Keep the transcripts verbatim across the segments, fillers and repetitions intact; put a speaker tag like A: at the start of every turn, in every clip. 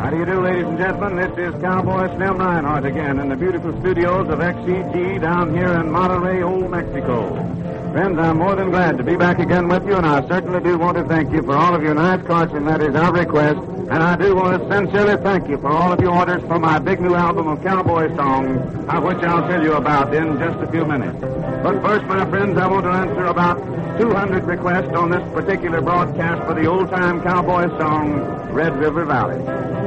A: How do you do, ladies and gentlemen? This is Cowboy Slim Reinhardt again in the beautiful studios of X E G down here in Monterrey, Old Mexico. Friends, I'm more than glad to be back again with you, and I certainly do want to thank you for all of your nice caution. That is our request. And I do want to sincerely thank you for all of your orders for my big new album of cowboy songs, of which I'll tell you about in just a few minutes. But first, my friends, I want to answer about two hundred requests on this particular broadcast for the old-time cowboy song, Red River Valley.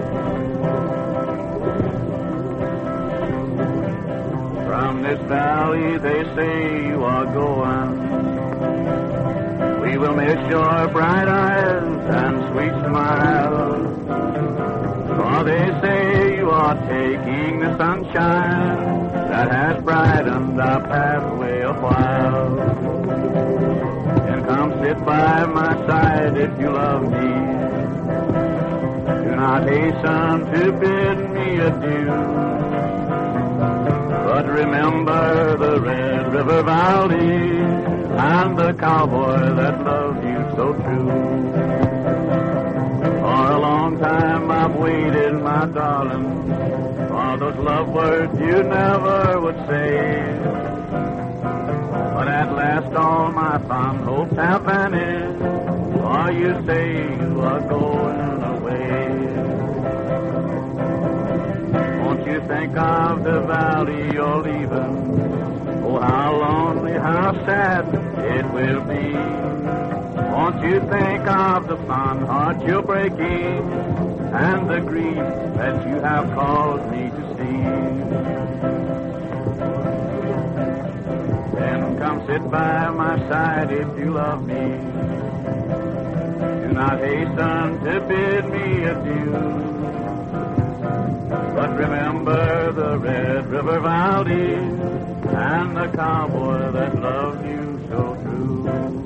A: From this valley they say you are going. We will miss your bright eyes and sweet smile. For they say you are taking the sunshine that has brightened our pathway a while. And come sit by my side if you love me. Do not hasten to bid me adieu. But remember the Red River Valley and the cowboy that loved you so true. For a long time I've waited, my darling, for those love words you never would say. But at last all my fond hopes have vanished, for you say you are going away. Won't you think of the valley you're leaving? Oh, how lonely, how sad it will be. Won't you think of the fond heart you're breaking and the grief that you have caused me to see? Then come sit by my side if you love me. Do not hasten to bid me adieu. But remember the Red River Valley and the cowboy that loved you so true.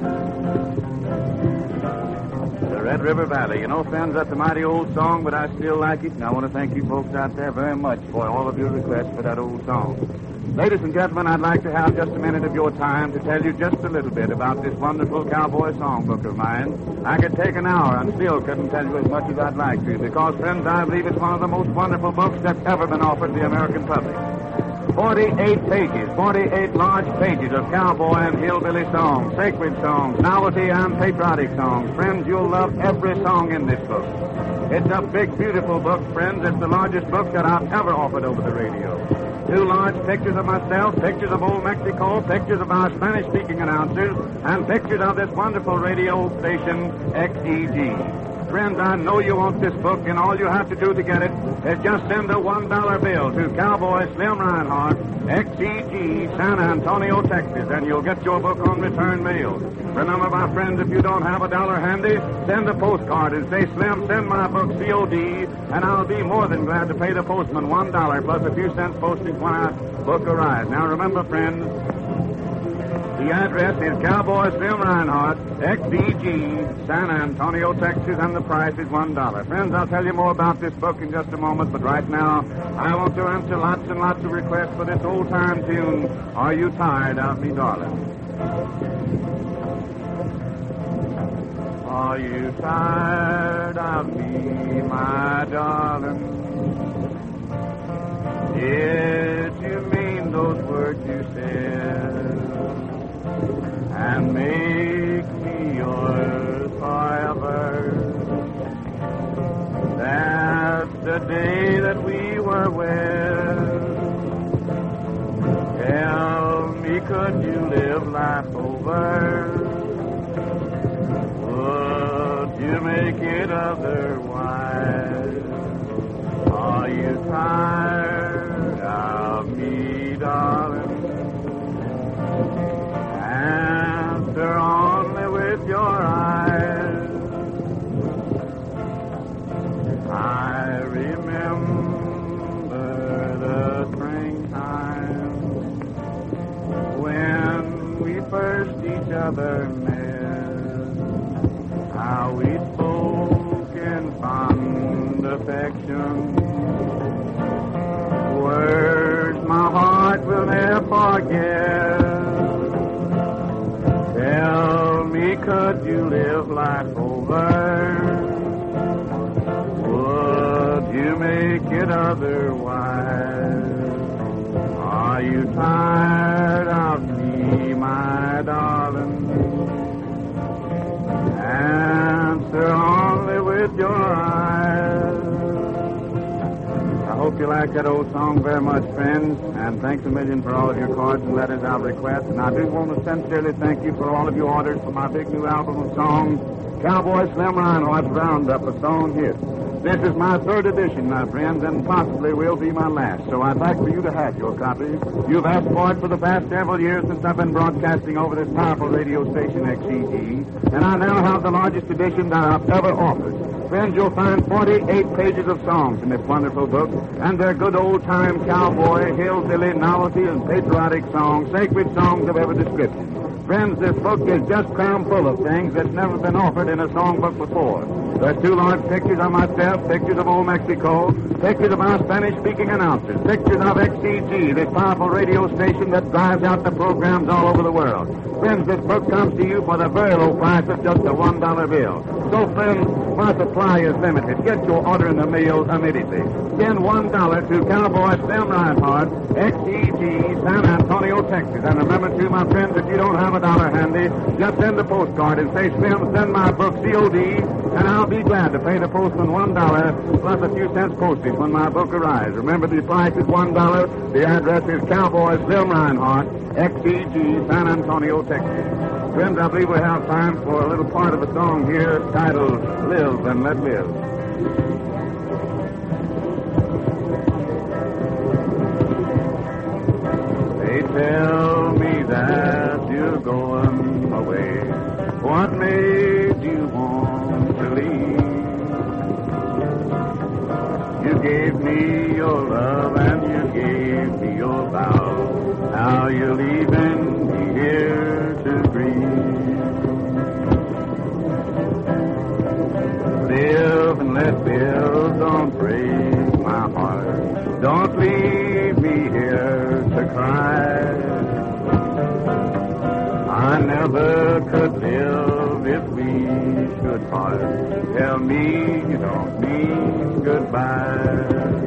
A: The Red River Valley. You know, friends, that's a mighty old song, but I still like it, and I want to thank you folks out there very much for all of your requests for that old song. Ladies and gentlemen, I'd like to have just a minute of your time to tell you just a little bit about this wonderful cowboy songbook of mine. I could take an hour and still couldn't tell you as much as I'd like to, because, friends, I believe it's one of the most wonderful books that's ever been offered the American public. forty-eight pages, forty-eight large pages of cowboy and hillbilly songs, sacred songs, novelty and patriotic songs. Friends, you'll love every song in this book. It's a big, beautiful book, friends. It's the largest book that I've ever offered over the radio. Two large pictures of myself, pictures of Old Mexico, pictures of our Spanish-speaking announcers, and pictures of this wonderful radio station, X E G. Friends, I know you want this book, and all you have to do to get it is just send a one dollar bill to Cowboy Slim Reinhardt, X E G, San Antonio, Texas, and you'll get your book on return mail. Remember, my friends, if you don't have a dollar handy, send a postcard and say, Slim, send my book C O D, and I'll be more than glad to pay the postman one dollar plus a few cents postage when our book arrives. Now, remember, friends, the address is Cowboy Slim Reinhardt, X E G, San Antonio, Texas, and the price is one dollar. Friends, I'll tell you more about this book in just a moment, but right now, I want to answer lots and lots of requests for this old-time tune, Are You Tired of Me, Darling? Are you tired of me, my darling? Did you mean those words you said? And make me yours forever. That's the day that we were wed. Tell me, could you live life over? Would you make it otherwise? Are you tired of me, darling? Answer only with your eyes. I remember the springtime when we first each other met. How we spoke in fond affection, words my heart will never forget. Tell me, could you live life over? Would you it otherwise. Are you tired of me, my darling? Answer only with your eyes. I hope you like that old song very much, friends, and thanks a million for all of your cards and letters of request. And I do want to sincerely thank you for all of your orders for my big new album of songs, Cowboy Slim Reinhardt's Roundup of Song Hits. This is my third edition, my friends, and possibly will be my last, so I'd like for you to have your copy. You've asked for it for the past several years since I've been broadcasting over this powerful radio station, X E G, and I now have the largest edition that I've ever offered. Friends, you'll find forty-eight pages of songs in this wonderful book, and they're good old-time cowboy, hillbilly, novelty, and patriotic songs, sacred songs of every description. Friends, this book is just cram full of things that's never been offered in a songbook before. There's two large pictures of myself, pictures of old Mexico, pictures of our Spanish-speaking announcers, pictures of X E G, this powerful radio station that drives out the programs all over the world. Friends, this book comes to you for the very low price of just a one dollar bill. So, friends, my supply is limited. Get your order in the mail immediately. Send one dollar to Cowboy Slim Reinhardt, X E G, San Antonio, Texas. And remember, too, my friends, if you don't have a dollar handy, just send a postcard and say, Slim, send my book C O D, and I'll be glad to pay the postman one dollar plus a few cents postage when my book arrives. Remember, the price is one dollar. The address is Cowboy Slim Reinhardt, X E G, San Antonio, Texas. Friends, I believe we have time for a little part of a song here titled Live and Let Live. They tell me that you're going away. What made you want to leave? You gave me your love and you gave me your vow. Now you're leaving me here to grieve. Live and let live, don't break my heart. Don't leave me here to cry. I never could live if we should part. Tell me you don't mean goodbye.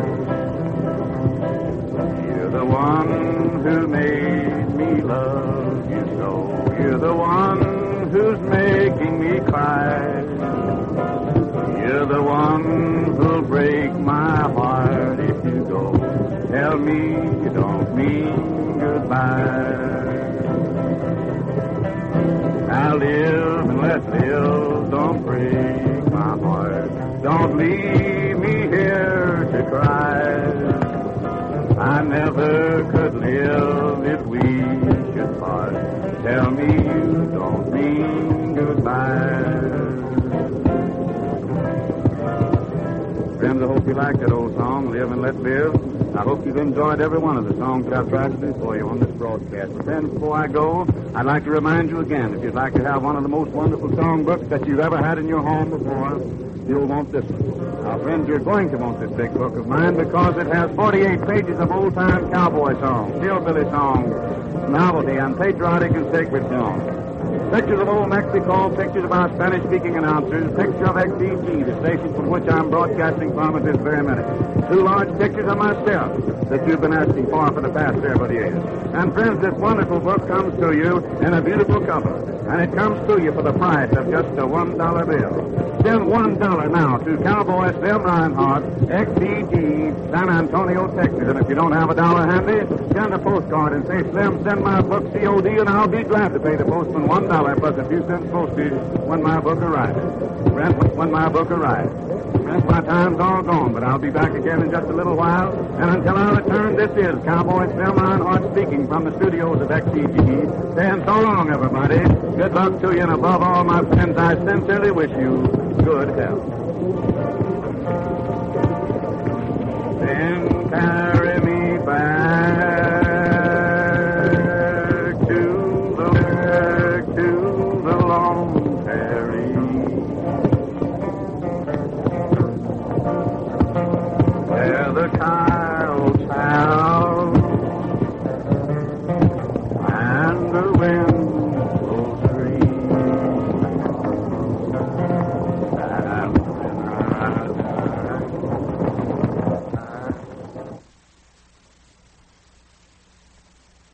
A: You're the one who made me love you so. You're the one who's making me cry. You're the one who'll break my heart if you go. Tell me you don't mean goodbye. Now live and let live, don't break my heart. Don't leave me here to cry. I never could live if we should part. Tell me you don't mean goodbye. Friends, I hope you like that old song, Live and Let Live. I hope you've enjoyed every one of the songs that I've tried to do for you on this broadcast. But then, before I go, I'd like to remind you again, if you'd like to have one of the most wonderful songbooks that you've ever had in your home before, you'll want this one. Now, friends, you're going to want this big book of mine because it has forty-eight pages of old-time cowboy songs, hillbilly songs, novelty, and patriotic and sacred songs. Pictures of old Mexico, pictures of our Spanish-speaking announcers, picture of X E G, the station from which I'm broadcasting from at this very minute. Two large pictures of myself that you've been asking for for the past several years. And friends, this wonderful book comes to you in a beautiful cover, and it comes to you for the price of just a one dollar bill. Send one dollar now to Cowboy Slim Reinhardt, X E G, San Antonio, Texas. And if you don't have a dollar handy, send a postcard and say, Slim, send my book C O D, and I'll be glad to pay the postman one dollar plus a few cents postage when my book arrives. Friends, when my book arrives. Friends, my time's all gone, but I'll be back again in just a little while. And until I return, this is Cowboy Slim Reinhardt speaking from the studios of X E G. Saying so long, everybody. Good luck to you, and above all, my friends, I sincerely wish you good health.